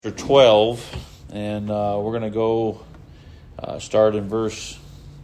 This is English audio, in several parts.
Chapter 12, and we're going to go start in verse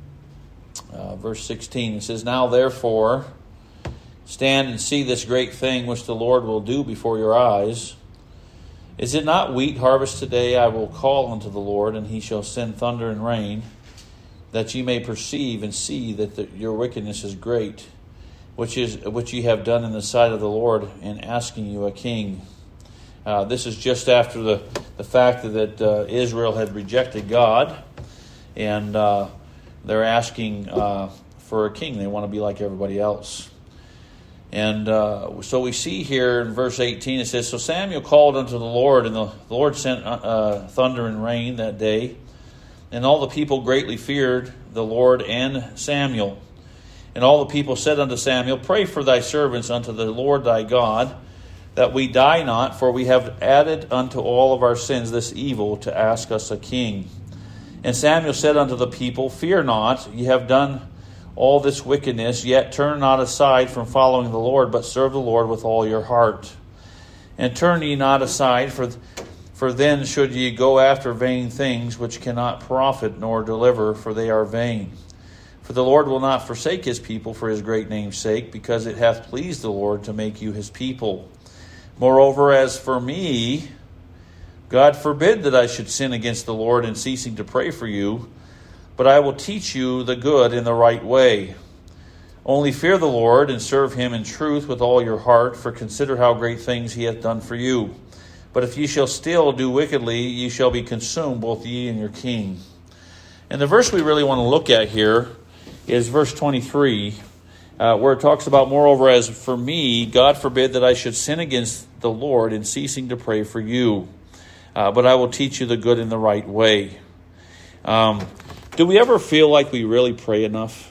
16. It says, "Now therefore, stand and see this great thing which the Lord will do before your eyes. Is it not wheat harvest today? I will call unto the Lord, and he shall send thunder and rain, that ye may perceive and see that your wickedness is great, which ye have done in the sight of the Lord, in asking you a king." This is just after the fact that Israel had rejected God, and they're asking for a king. They want to be like everybody else. And so we see here in verse 18, it says, "So Samuel called unto the Lord, and the Lord sent thunder and rain that day. And all the people greatly feared the Lord and Samuel. And all the people said unto Samuel, Pray for thy servants unto the Lord thy God, that we die not, for we have added unto all of our sins this evil to ask us a king. And Samuel said unto the people, Fear not, ye have done all this wickedness, yet turn not aside from following the Lord, but serve the Lord with all your heart. And turn ye not aside, for then should ye go after vain things, which cannot profit nor deliver, for they are vain. For the Lord will not forsake his people for his great name's sake, because it hath pleased the Lord to make you his people. Moreover, as for me, God forbid that I should sin against the Lord in ceasing to pray for you, but I will teach you the good and the right way. Only fear the Lord and serve him in truth with all your heart, for consider how great things he hath done for you. But if ye shall still do wickedly, ye shall be consumed, both ye and your king." And the verse we really want to look at here is verse 23, where it talks about, "Moreover, as for me, God forbid that I should sin against the Lord in ceasing to pray for you. But I will teach you the good and the right way." Do we ever feel like we really pray enough?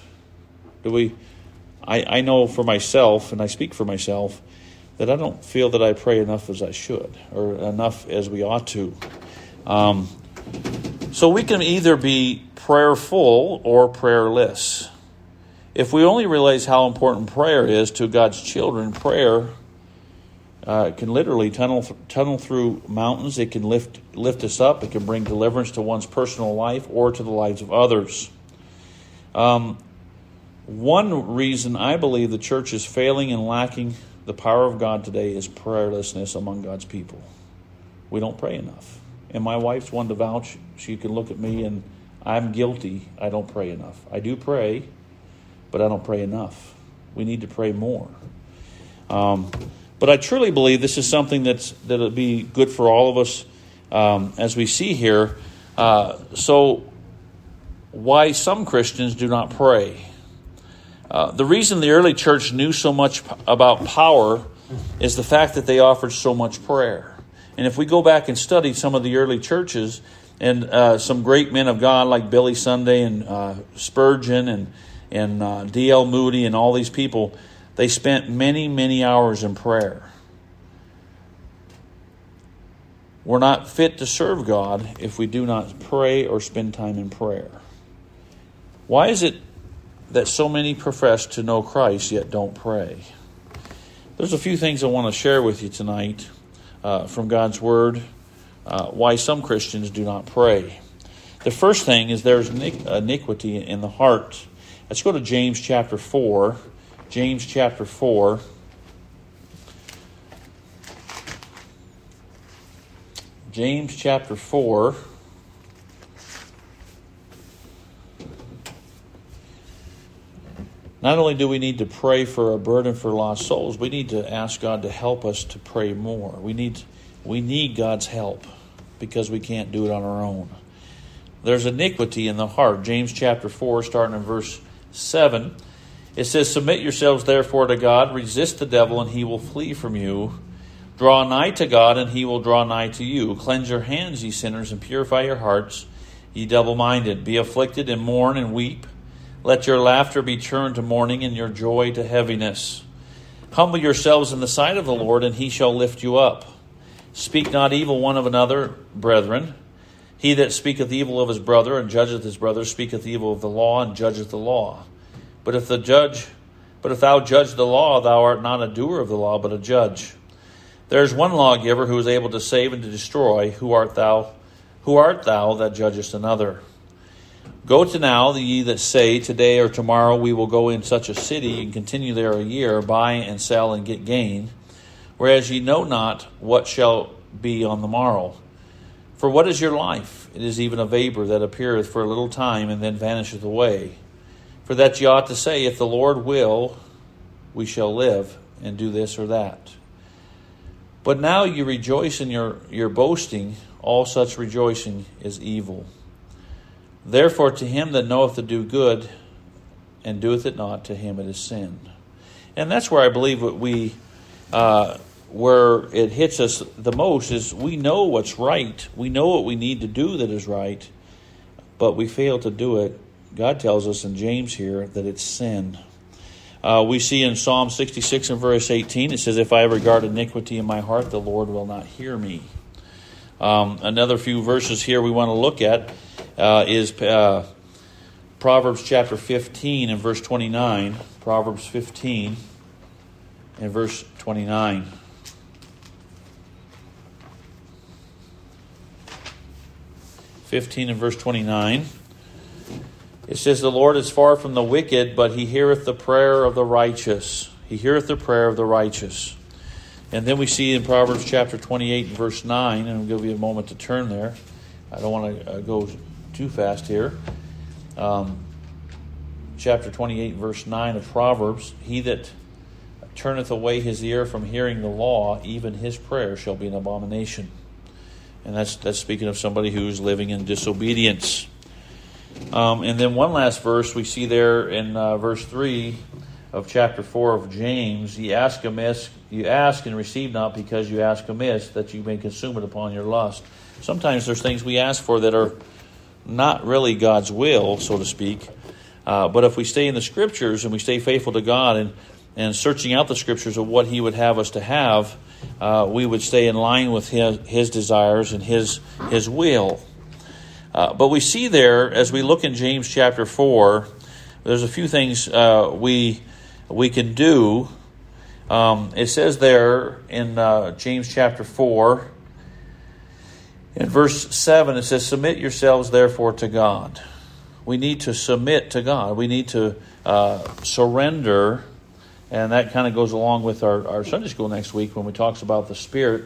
I know for myself, and I speak for myself, that I don't feel that I pray enough as I should, or enough as we ought to. So we can either be prayerful or prayerless. If we only realize how important prayer is to God's children, prayer can literally tunnel through mountains. It can lift us up. It can bring deliverance to one's personal life or to the lives of others. One reason I believe the church is failing and lacking the power of God today is prayerlessness among God's people. We don't pray enough. And my wife's one to vouch. She can look at me, and I'm guilty. I don't pray enough. I do pray, but I don't pray enough. We need to pray more. But I truly believe this is something that'll be good for all of us, as we see here. So why some Christians do not pray. The reason the early church knew so much about power is the fact that they offered so much prayer. And if we go back and study some of the early churches, and some great men of God like Billy Sunday and Spurgeon and D.L. Moody and all these people, they spent many, many hours in prayer. We're not fit to serve God if we do not pray or spend time in prayer. Why is it that so many profess to know Christ yet don't pray? There's a few things I want to share with you tonight from God's Word, why some Christians do not pray. The first thing is there's iniquity in the heart. Let's go to James chapter 4. James chapter 4. James chapter 4. Not only do we need to pray for a burden for lost souls, we need to ask God to help us to pray more. We need God's help, because we can't do it on our own. There's iniquity in the heart. James chapter 4, starting in verse 7. It says, "Submit yourselves therefore to God, resist the devil, and he will flee from you. Draw nigh to God, and he will draw nigh to you. Cleanse your hands, ye sinners, and purify your hearts, ye double-minded. Be afflicted, and mourn, and weep. Let your laughter be turned to mourning, and your joy to heaviness. Humble yourselves in the sight of the Lord, and he shall lift you up. Speak not evil one of another, brethren. He that speaketh evil of his brother, and judgeth his brother, speaketh evil of the law, and judgeth the law. But if thou judge the law, thou art not a doer of the law, but a judge. There is one lawgiver who is able to save and to destroy. Who art thou that judgest another? Go to now, ye that say, today or tomorrow we will go in such a city and continue there a year, buy and sell and get gain, whereas ye know not what shall be on the morrow. For what is your life? It is even a vapor that appeareth for a little time and then vanisheth away. For that ye ought to say, if the Lord will, we shall live and do this or that. But now you rejoice in your boasting. All such rejoicing is evil. Therefore to him that knoweth to do good and doeth it not, to him it is sin. And that's where I believe what we where it hits us the most is we know what's right. We know what we need to do that is right, but we fail to do it. God tells us in James here that it's sin. We see in Psalm 66 and verse 18, it says, if I regard iniquity in my heart, the Lord will not hear me. Another few verses here we want to look at is Proverbs chapter 15 and verse 29. Proverbs 15 and verse 29. And verse 29. It says, the Lord is far from the wicked, but he heareth the prayer of the righteous. He heareth the prayer of the righteous. And then we see in Proverbs chapter 28 and verse 9, and I'll give you a moment to turn there. I don't want to go too fast here. Chapter 28 verse 9 of Proverbs, he that turneth away his ear from hearing the law, even his prayer shall be an abomination. And that's speaking of somebody who's living in disobedience. And then one last verse we see there in verse 3 of chapter 4 of James. You ask and receive not, because you ask amiss, that you may consume it upon your lust. Sometimes there's things we ask for that are not really God's will, so to speak. But if we stay in the Scriptures and we stay faithful to God and searching out the Scriptures of what he would have us to have, we would stay in line with his desires and his will. But we see there, as we look in James chapter 4, there's a few things we can do. It says there in James chapter 4, in verse 7, it says, submit yourselves therefore to God. We need to submit to God. We need to surrender. And that kind of goes along with our Sunday school next week when we talks about the Spirit.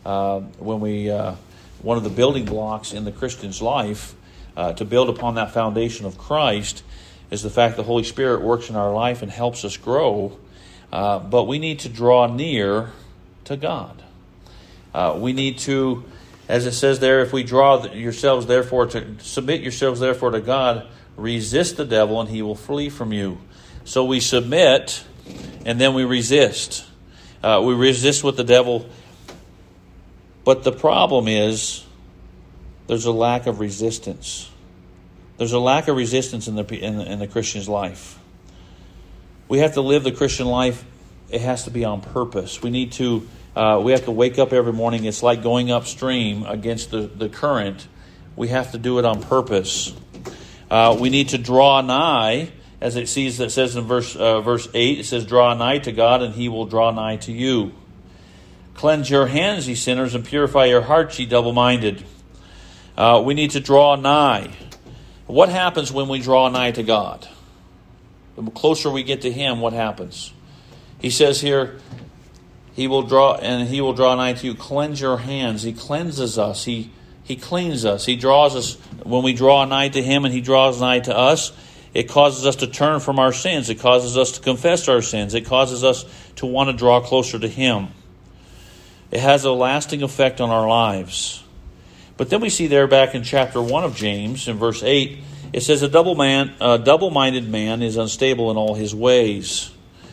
One of the building blocks in the Christian's life to build upon that foundation of Christ is the fact the Holy Spirit works in our life and helps us grow. But we need to draw near to God. We need to, as it says there, if we submit yourselves therefore to God, resist the devil and he will flee from you. So we submit and then we resist. We resist with the devil. But the problem is there's a lack of resistance. There's a lack of resistance in the Christian's life. We have to live the Christian life. It has to be on purpose. We have to wake up every morning. It's like going upstream against the current. We have to do it on purpose. We need to draw nigh, as it says in verse 8. It says, draw nigh to God, and he will draw nigh to you. Cleanse your hands, ye sinners, and purify your hearts, ye double-minded. We need to draw nigh. What happens when we draw nigh to God? The closer we get to him, what happens? He says here, he will draw nigh to you. Cleanse your hands. He cleanses us. He cleans us. He draws us. When we draw nigh to him and he draws nigh to us, it causes us to turn from our sins. It causes us to confess our sins. It causes us to want to draw closer to him. It has a lasting effect on our lives. But then we see there back in chapter 1 of James, in verse 8, it says, a double-minded man is unstable in all his ways.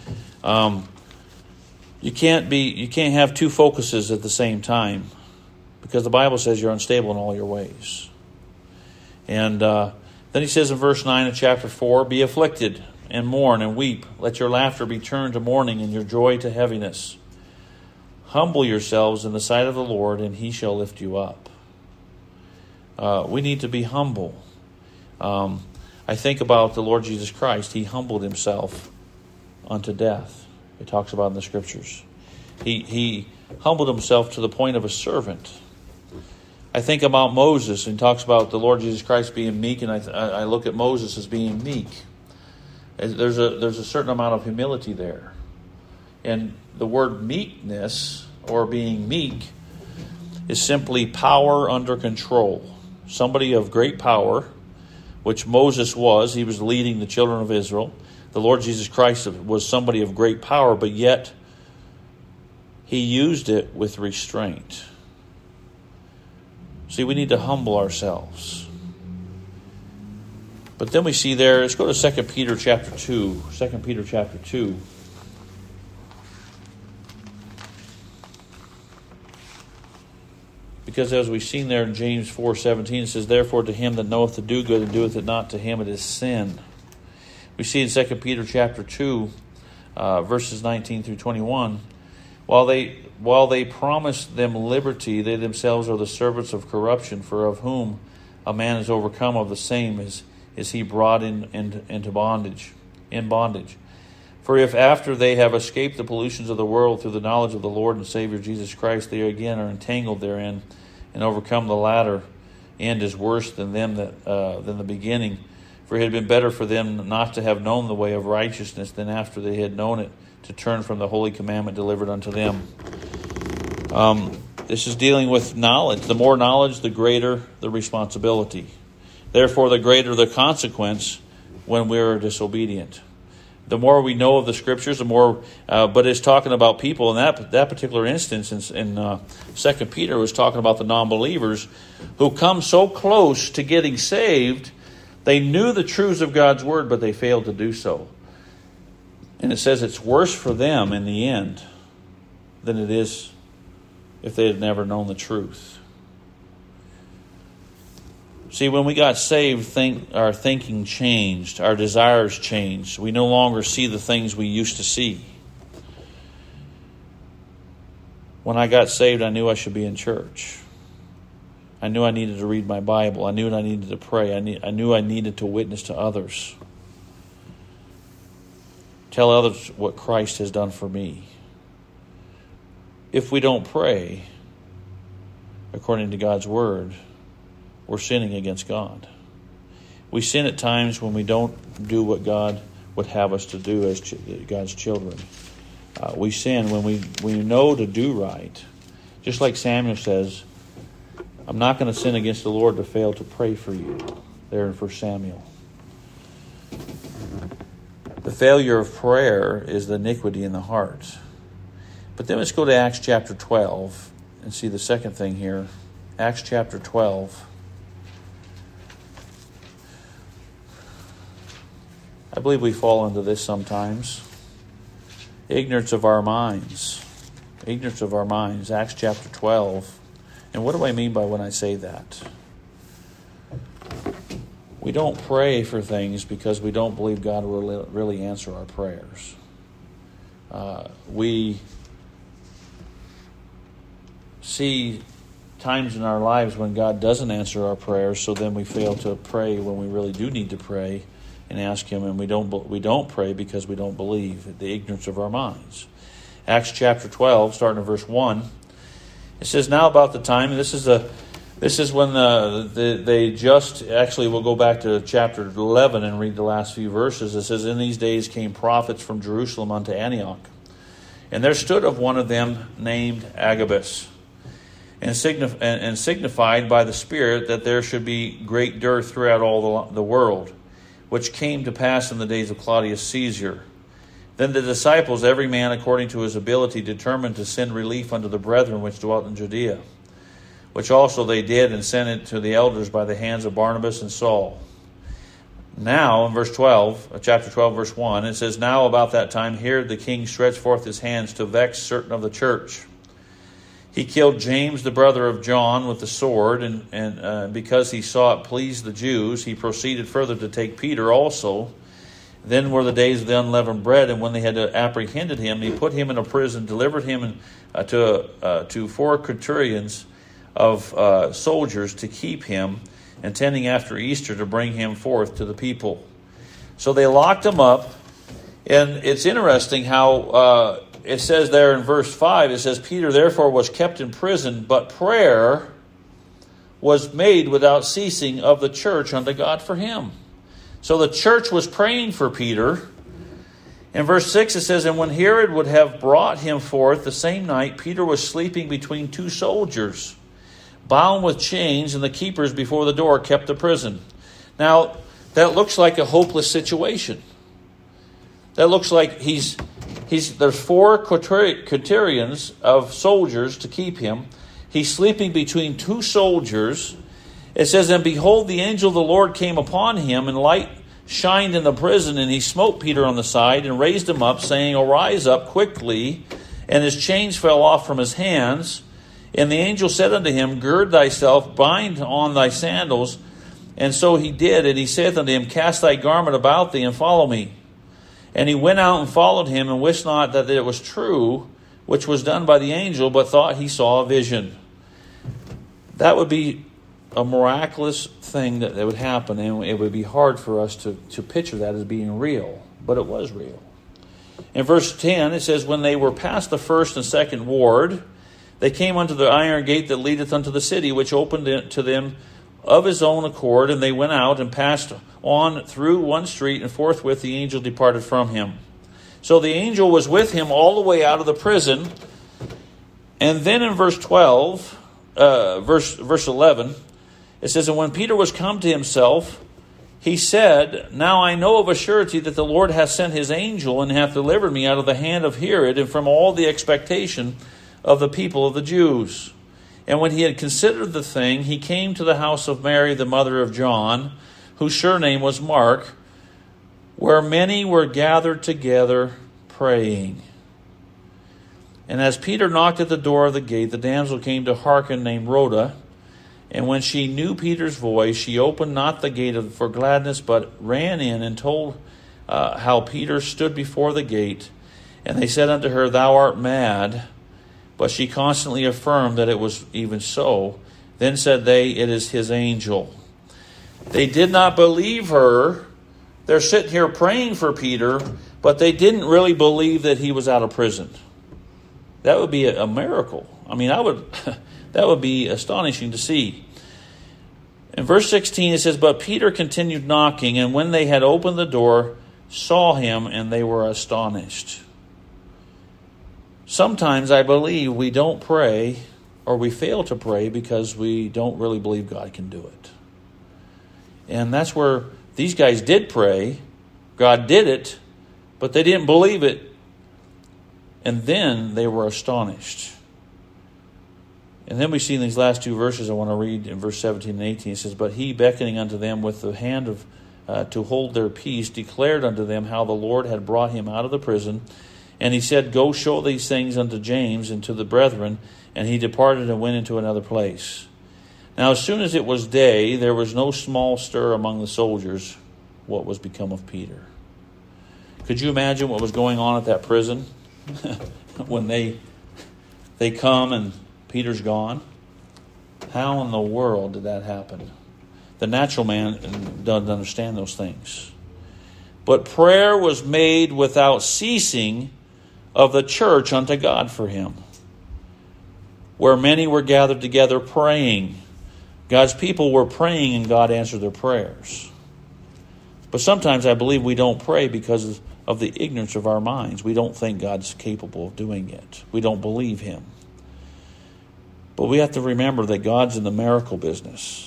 You can't have two focuses at the same time, because the Bible says you're unstable in all your ways. And then he says in verse 9 of chapter 4, be afflicted and mourn and weep. Let your laughter be turned to mourning and your joy to heaviness. Humble yourselves in the sight of the Lord, and he shall lift you up. We need to be humble. I think about the Lord Jesus Christ. He humbled himself unto death. It talks about in the Scriptures. He humbled himself to the point of a servant. I think about Moses, and talks about the Lord Jesus Christ being meek, and I look at Moses as being meek. There's a certain amount of humility there. And the word meekness, or being meek, is simply power under control. Somebody of great power, which Moses was. He was leading the children of Israel. The Lord Jesus Christ was somebody of great power, but yet he used it with restraint. See, we need to humble ourselves. But then we see there, let's go to 2 Peter chapter 2. 2 Peter chapter 2. Because as we've seen there in James 4:17, it says, "Therefore to him that knoweth to do good and doeth it not, to him it is sin." We see in 2 Peter chapter 2, verses 19 through 21, while they promise them liberty, they themselves are the servants of corruption, for of whom a man is overcome, of the same is he brought into bondage. For if after they have escaped the pollutions of the world through the knowledge of the Lord and Savior Jesus Christ, they again are entangled therein and overcome, the latter end is worse than the beginning. For it had been better for them not to have known the way of righteousness than after they had known it, to turn from the holy commandment delivered unto them. This is dealing with knowledge. The more knowledge, the greater the responsibility. Therefore, the greater the consequence when we're disobedient. The more we know of the Scriptures, the more. But it's talking about people in that particular instance. In 2 Peter, was talking about the non-believers who come so close to getting saved. They knew the truths of God's Word, but they failed to do so. And it says it's worse for them in the end than it is if they had never known the truth. See, when we got saved, our thinking changed. Our desires changed. We no longer see the things we used to see. When I got saved, I knew I should be in church. I knew I needed to read my Bible. I knew I needed to pray. I knew I needed to witness to others. Tell others what Christ has done for me. If we don't pray according to God's Word, we're sinning against God. We sin at times when we don't do what God would have us to do as God's children. We sin when we know to do right. Just like Samuel says, I'm not going to sin against the Lord to fail to pray for you. There in 1 Samuel. The failure of prayer is the iniquity in the heart. But then let's go to Acts chapter 12 and see the second thing here. Acts chapter 12. I believe we fall into this sometimes. Ignorance of our minds. Ignorance of our minds. Acts chapter 12. And what do I mean by when I say that? We don't pray for things because we don't believe God will really answer our prayers. We see times in our lives when God doesn't answer our prayers, so then we fail to pray when we really do need to pray and ask Him, and we don't pray because we don't believe. The ignorance of our minds. Acts chapter 12, starting in verse 1. It says, now about the time, and this is when they just, actually we'll go back to chapter 11 and read the last few verses. It says, in these days came prophets from Jerusalem unto Antioch. And there stood of one of them named Agabus, and signified by the Spirit that there should be great dearth throughout all the world, which came to pass in the days of Claudius Caesar. Then the disciples, every man according to his ability, determined to send relief unto the brethren which dwelt in Judea, which also they did, and sent it to the elders by the hands of Barnabas and Saul. Now, in verse 12, chapter 12, verse 1, it says, now about that time Herod the king stretched forth his hands to vex certain of the church. He killed James, the brother of John, with the sword, and because he saw it pleased the Jews, he proceeded further to take Peter also. Then were the days of the unleavened bread, and when they had apprehended him, he put him in a prison, delivered him to 4 quaternions of soldiers to keep him, intending after Easter to bring him forth to the people. So they locked him up, and it's interesting how it says there in verse 5, it says, Peter therefore was kept in prison, but prayer was made without ceasing of the church unto God for him. So the church was praying for Peter. In verse 6 it says, and when Herod would have brought him forth the same night, Peter was sleeping between two soldiers, bound with chains, and the keepers before the door kept the prison. Now, that looks like a hopeless situation. That looks like there's 4 quaternions of soldiers to keep him. He's sleeping between two soldiers. It says, and behold, the angel of the Lord came upon him, and light shined in the prison, and he smote Peter on the side and raised him up, saying, arise up quickly. And his chains fell off from his hands. And the angel said unto him, gird thyself, bind on thy sandals. And so he did. And he saith unto him, cast thy garment about thee, and follow me. And he went out and followed him, and wist not that it was true, which was done by the angel, but thought he saw a vision. That would be a miraculous thing that would happen, and it would be hard for us to picture that as being real, but it was real. In verse 10, it says, when they were past the first and second ward, they came unto the iron gate that leadeth unto the city, which opened to them of his own accord, and they went out and passed on through one street, and forthwith the angel departed from him. So the angel was with him all the way out of the prison. And then in verse 12, verse 11, it says, and when Peter was come to himself, he said, now I know of a surety that the Lord hath sent his angel, and hath delivered me out of the hand of Herod, and from all the expectation of the people of the Jews. And when he had considered the thing, he came to the house of Mary, the mother of John, whose surname was Mark, where many were gathered together praying. And as Peter knocked at the door of the gate, the damsel came to hearken, named Rhoda. And when she knew Peter's voice, she opened not the gate for gladness, but ran in and told how Peter stood before the gate. And they said unto her, thou art mad. But she constantly affirmed that it was even so. Then said they, it is his angel. They did not believe her. They're sitting here praying for Peter, but they didn't really believe that he was out of prison. That would be a miracle. I mean, that would be astonishing to see. In verse 16 it says, but Peter continued knocking, and when they had opened the door, saw him, and they were astonished. Sometimes I believe we don't pray, or we fail to pray, because we don't really believe God can do it. And that's where these guys did pray. God did it, but they didn't believe it. And then they were astonished. And then we see in these last two verses, I want to read in verse 17 and 18, it says, but he, beckoning unto them with the hand to hold their peace, declared unto them how the Lord had brought him out of the prison. And he said, go show these things unto James and to the brethren. And he departed and went into another place. Now as soon as it was day, there was no small stir among the soldiers what was become of Peter. Could you imagine what was going on at that prison when they come and Peter's gone? How in the world did that happen? The natural man doesn't understand those things. But prayer was made without ceasing of the church unto God for him, where many were gathered together praying. God's people were praying, and God answered their prayers. But sometimes I believe we don't pray because of the ignorance of our minds. We don't think God's capable of doing it. We don't believe him. But we have to remember that God's in the miracle business.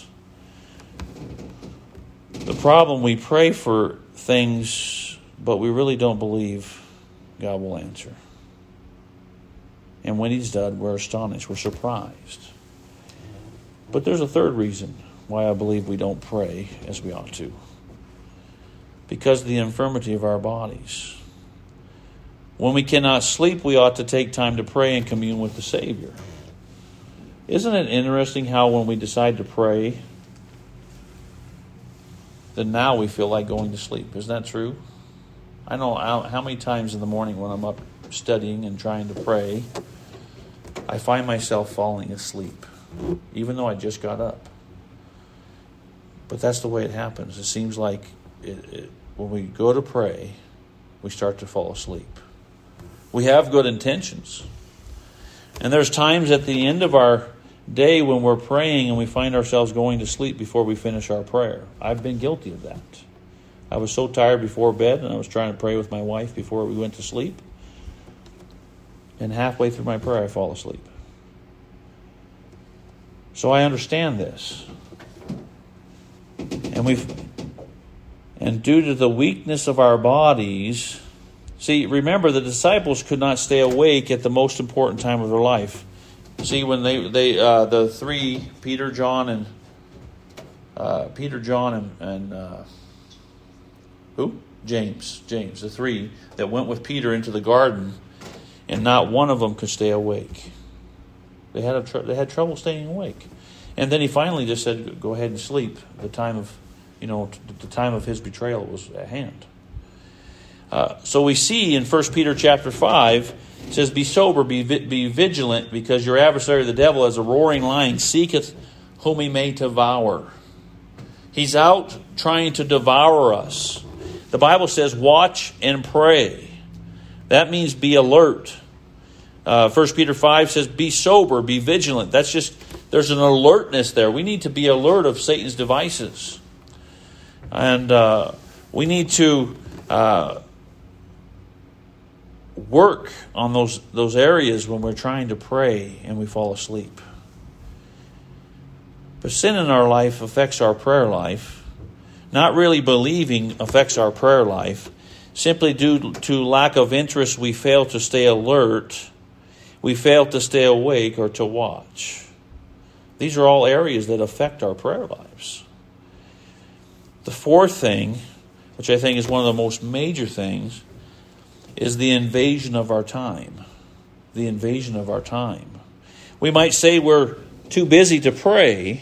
The problem, we pray for things, but we really don't believe God will answer. And when he's done, we're astonished. We're surprised. But there's a third reason why I believe we don't pray as we ought to. Because of the infirmity of our bodies. When we cannot sleep, we ought to take time to pray and commune with the Savior. Isn't it interesting how when we decide to pray, then now we feel like going to sleep? Isn't that true? I know how many times in the morning when I'm up studying and trying to pray, I find myself falling asleep, even though I just got up. But that's the way it happens. It seems like when we go to pray, we start to fall asleep. We have good intentions. And there's times at the end of our day when we're praying and we find ourselves going to sleep before we finish our prayer. I've been guilty of that. I was so tired before bed, and I was trying to pray with my wife before we went to sleep. And halfway through my prayer, I fall asleep. So I understand this. And due to the weakness of our bodies, see, remember the disciples could not stay awake at the most important time of their life. See, when the three, Peter, John, and who? James, the three that went with Peter into the garden, and not one of them could stay awake. They had trouble staying awake, and then he finally just said, "Go ahead and sleep." The time of his betrayal was at hand. So we see in 1 Peter chapter 5, it says, "Be sober, be vigilant, because your adversary the devil, as a roaring lion, seeketh whom he may devour." He's out trying to devour us. The Bible says, "Watch and pray." That means be alert. 1 Peter 5 says, "Be sober, be vigilant." That's just, there's an alertness there. We need to be alert of Satan's devices. And we need to work on those areas when we're trying to pray and we fall asleep. But sin in our life affects our prayer life. Not really believing affects our prayer life. Simply due to lack of interest, we fail to stay alert. We fail to stay awake or to watch. These are all areas that affect our prayer lives. The fourth thing, which I think is one of the most major things, is the invasion of our time. The invasion of our time. We might say we're too busy to pray.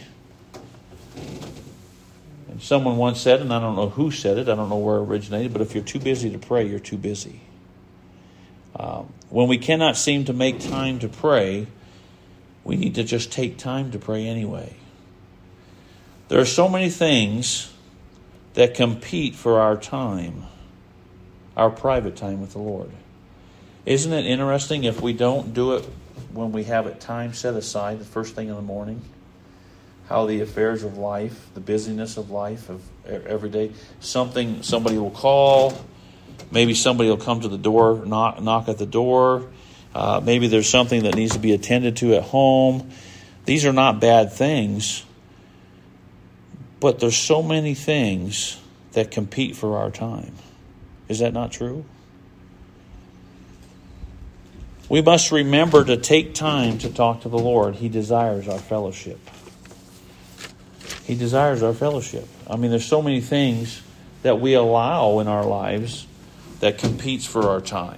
And someone once said, and I don't know who said it, I don't know where it originated, but if you're too busy to pray, you're too busy. When we cannot seem to make time to pray, we need to just take time to pray anyway. There are so many things that compete for our time, our private time with the Lord. Isn't it interesting if we don't do it when we have it time set aside the first thing in the morning? How the affairs of life, the busyness of life of every day, somebody will call, maybe somebody will come to the door, knock at the door, maybe there's something that needs to be attended to at home. These are not bad things, but there's so many things that compete for our time. Is that not true? We must remember to take time to talk to the Lord. He desires our fellowship. He desires our fellowship. I mean, there's so many things that we allow in our lives that competes for our time.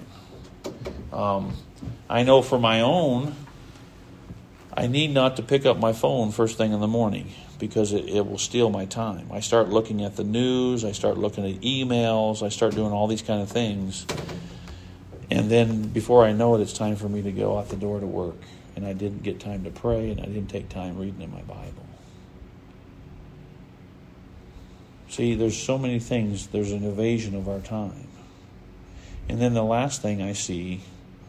I know for my own, I need not to pick up my phone first thing in the morning because it will steal my time. I start looking at the news, I start looking at emails, I start doing all these kind of things. And then before I know it, it's time for me to go out the door to work. And I didn't get time to pray, and I didn't take time reading in my Bible. See, there's so many things. There's an invasion of our time. And then the last thing I see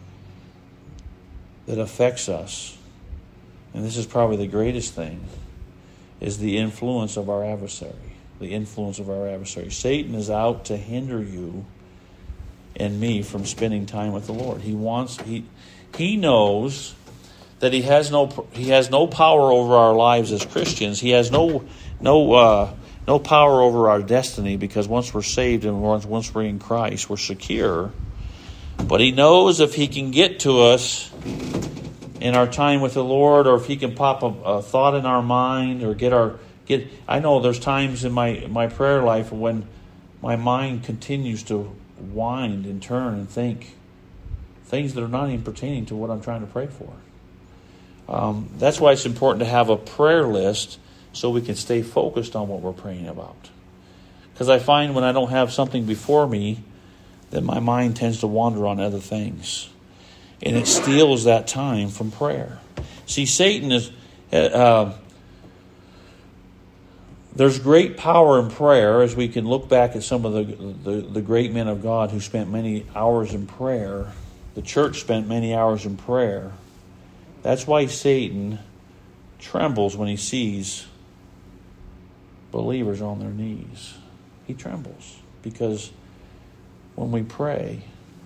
that affects us, and this is probably the greatest thing, is the influence of our adversary. The influence of our adversary. Satan is out to hinder you and me from spending time with the Lord. He knows that he has no power over our lives as Christians. He has no power over our destiny, because once we're saved and once we're in Christ, we're secure. But he knows if he can get to us in our time with the Lord, or if he can pop a thought in our mind, or I know there's times in my prayer life when my mind continues to wind and turn and think things that are not even pertaining to what I'm trying to pray for. That's why it's important to have a prayer list so we can stay focused on what we're praying about. Because I find when I don't have something before me, that my mind tends to wander on other things. And it steals that time from prayer. See, Satan is... there's great power in prayer, as we can look back at some of the great men of God who spent many hours in prayer. the church spent many hours in prayer. That's why Satan trembles when he sees believers on their knees. He trembles because when we pray,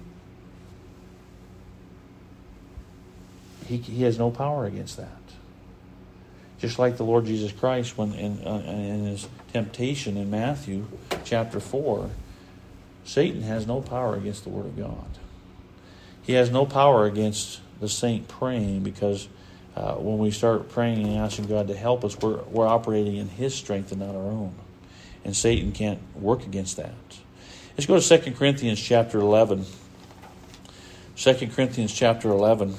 he has no power against that. Just like the Lord Jesus Christ, when in his temptation in Matthew chapter 4, Satan has no power against the Word of God. He has no power against the saint praying, because when we start praying and asking God to help us, we're operating in His strength and not our own. And Satan can't work against that. Let's go to 2 Corinthians chapter 11. 2 Corinthians chapter 11.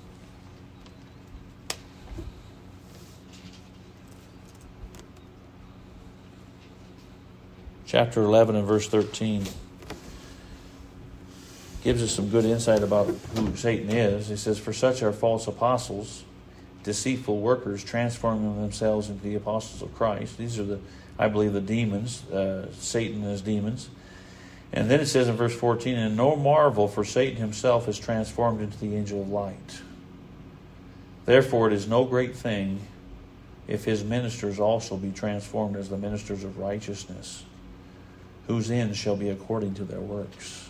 Chapter 11 and verse 13 gives us some good insight about who Satan is. It says, "For such are false apostles, deceitful workers, transforming themselves into the apostles of Christ." These are I believe, the demons, Satan and his demons. And then it says in verse 14, "And no marvel, for Satan himself is transformed into the angel of light. Therefore it is no great thing if his ministers also be transformed as the ministers of righteousness, whose end shall be according to their works."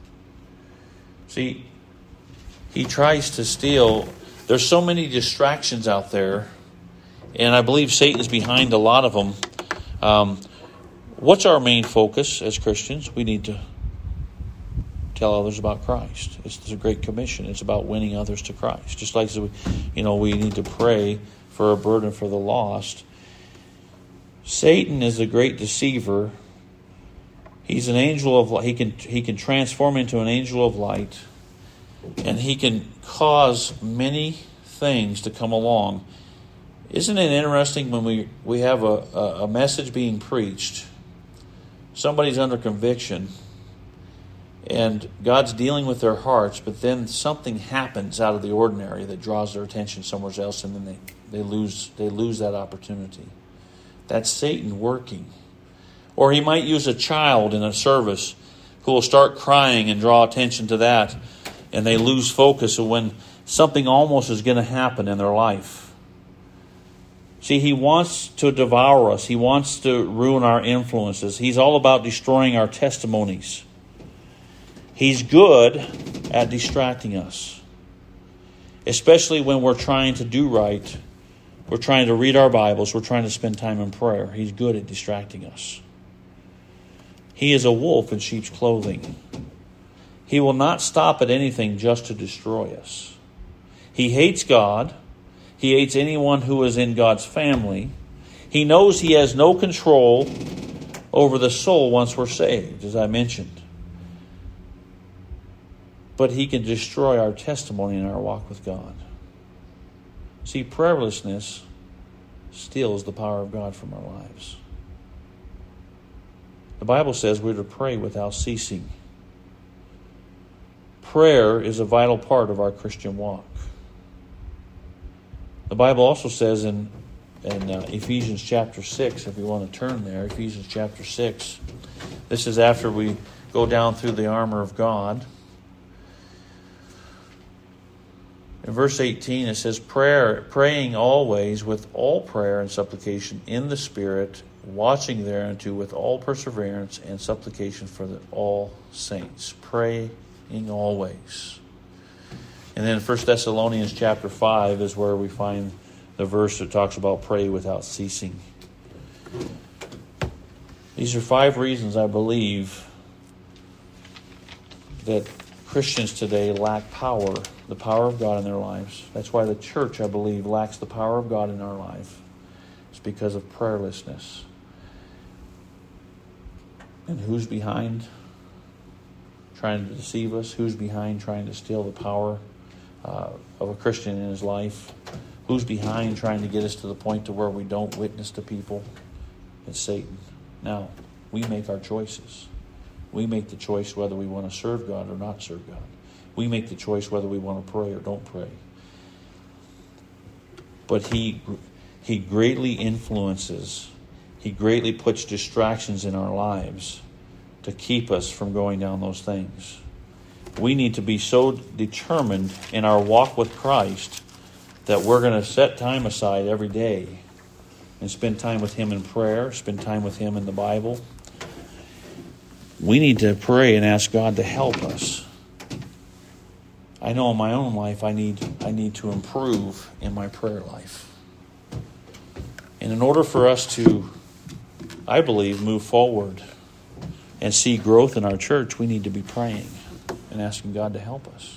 See, he tries to steal. There's so many distractions out there, and I believe Satan's behind a lot of them. What's our main focus as Christians? We need to tell others about Christ. It's a great commission. It's about winning others to Christ. Just like we need to pray for a burden for the lost. Satan is a great deceiver. He's an angel of light. He can transform into an angel of light, and he can cause many things to come along. Isn't it interesting when we have a message being preached, somebody's under conviction, and God's dealing with their hearts, but then something happens out of the ordinary that draws their attention somewhere else, and then they lose that opportunity. That's Satan working. Or he might use a child in a service who will start crying and draw attention to that, and they lose focus of when something almost is going to happen in their life. See, he wants to devour us. He wants to ruin our influences. He's all about destroying our testimonies. He's good at distracting us, especially when we're trying to do right. We're trying to read our Bibles. We're trying to spend time in prayer. He's good at distracting us. He is a wolf in sheep's clothing. He will not stop at anything just to destroy us. He hates God. He hates anyone who is in God's family. He knows he has no control over the soul once we're saved, as I mentioned. But he can destroy our testimony in our walk with God. See, prayerlessness steals the power of God from our lives. The Bible says we're to pray without ceasing. Prayer is a vital part of our Christian walk. The Bible also says in Ephesians chapter 6, if you want to turn there, Ephesians chapter 6. This is after we go down through the armor of God. In verse 18 it says, praying always with all prayer and supplication in the Spirit, watching thereunto with all perseverance and supplication for all saints. Praying always. And then 1 Thessalonians chapter 5 is where we find the verse that talks about pray without ceasing. These are 5 reasons I believe that Christians today lack power, the power of God in their lives. That's why the church, I believe, lacks the power of God in our life. It's because of prayerlessness. And who's behind trying to deceive us? Who's behind trying to steal the power of a Christian in his life? Who's behind trying to get us to the point to where we don't witness to people? It's Satan. Now, we make our choices. We make the choice whether we want to serve God or not serve God. We make the choice whether we want to pray or don't pray. But he greatly influences. He greatly puts distractions in our lives to keep us from going down those things. we need to be so determined in our walk with Christ that we're going to set time aside every day and spend time with Him in prayer, spend time with Him in the Bible. We need to pray and ask God to help us. I know in my own life I need to improve in my prayer life. And in order for us to, I believe, move forward and see growth in our church, we need to be praying and asking God to help us.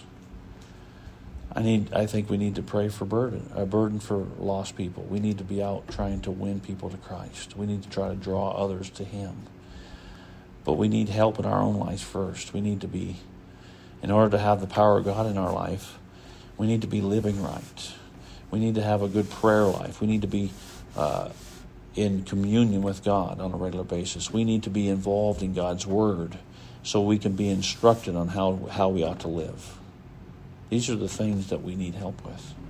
I think we need to pray for a burden for lost people. We need to be out trying to win people to Christ. We need to try to draw others to Him. But we need help in our own lives first. We need to be, in order to have the power of God in our life, we need to be living right. We need to have a good prayer life. We need to be in communion with God on a regular basis. We need to be involved in God's Word so we can be instructed on how we ought to live. These are the things that we need help with.